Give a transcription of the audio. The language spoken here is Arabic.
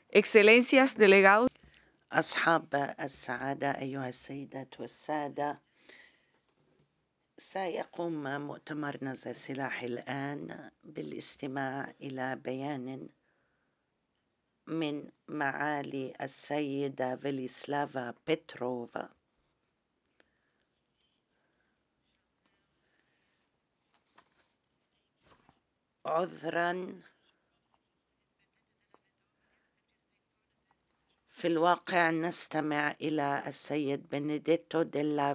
Excelencias, delegados, أصحاب السعادة، أيها السيدات والسادة، سيقوم مؤتمر نزع السلاح الآن بالاستماع إلى بيان من معالي السيدة فيليسلافا بيتروفا، عذراً في الواقع نستمع إلى السيد بنديتو ديلا